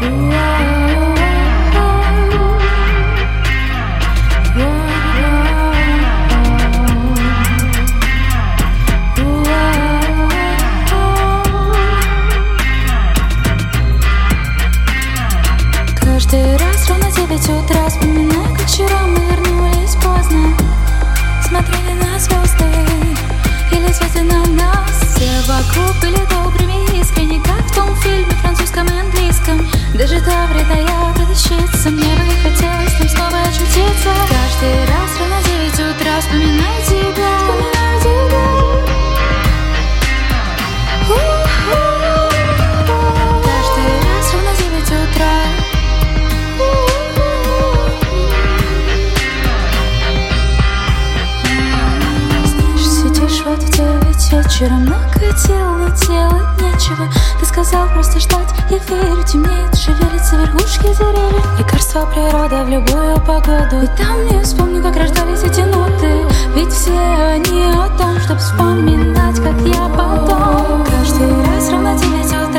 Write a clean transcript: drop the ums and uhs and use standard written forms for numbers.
Каждый раз ровно 9 утра вспоминаю, как вчера мы вернулись поздно. Смотрели на звезды, или звезды на нас. Все вокруг были добрыми и искренне, как в том фильме французском и английском. Даже та вредная продавщица, мне бы хотелось там снова очутиться. Каждый раз ровно 9 утра вспоминаю тебя, вспоминаю тебя. Каждый раз ровно 9 утра. Вот в 9 вечера много дел, но делать нечего. Ты сказал просто ждать, я верю, темнеет, шевелятся верхушки деревьев. Лекарство природа в любую погоду. И там не вспомню, как рождались эти ноты. Ведь все они о том, чтоб вспоминать, как я потом. Каждый раз ровно 9 утра.